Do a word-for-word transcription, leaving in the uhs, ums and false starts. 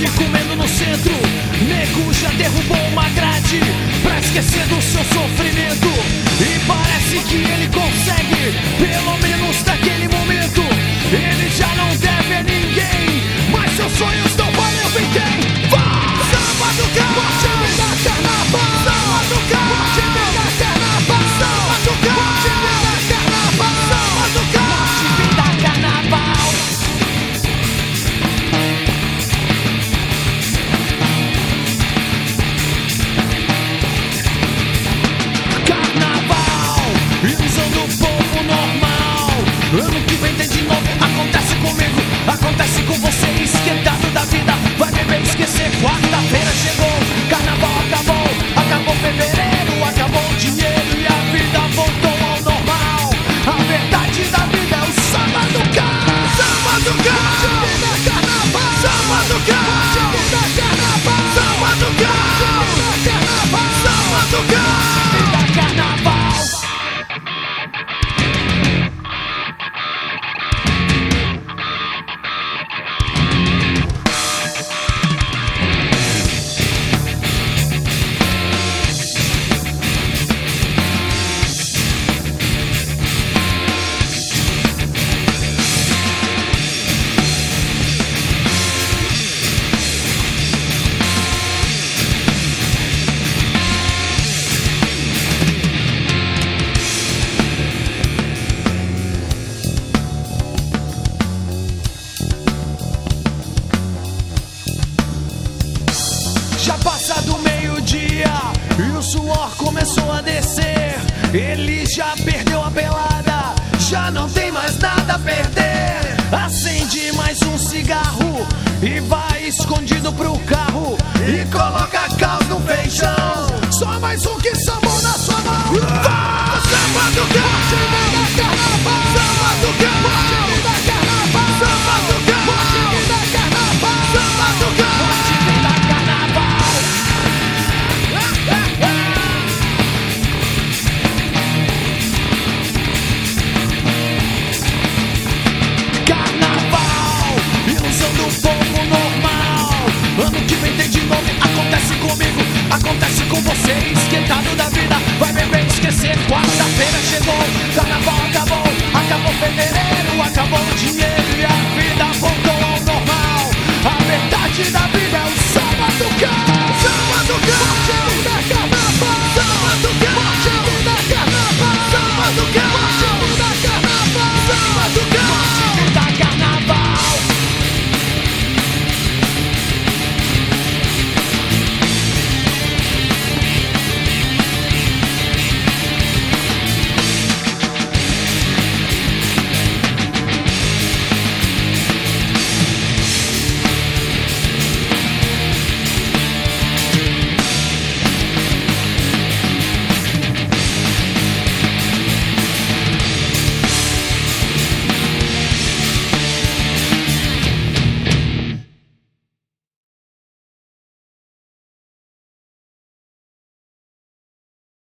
Te comendo no centro, nego já derrubou uma grade pra esquecer do seu sofrimento. E parece que ele consegue, pelo menos naquele momento. Ele já não deve a ninguém, mas seus sonhos não valem vintém. Samba do carro, pode me dar carnaval. Samba do carro, pode me dar carnaval. Samba do carro, pode me dar carnaval. Samba do carro, pode me dar carnaval. Carnaval, ilusão do povo normal. Ano que vem tem de novo, acontece comigo, acontece com você, esquentado da vida. Vai beber, esquecer, quarta-feira chegou. Carnaval acabou, acabou fevereiro, acabou o dinheiro e a vida voltou ao normal. A verdade da vida é o samba do carro. Samba do carro, carnaval. Samba do carro, carnaval. Samba do carro, carnaval. Samba do carro, carnaval. Já passa do meio-dia e o suor começou a descer. Ele já perdeu a pelada, já não tem mais nada a perder. Acende mais um cigarro e vai escondido pro carro e coloca a cal no feijão. Só mais um que sambou na sua mão. Vai!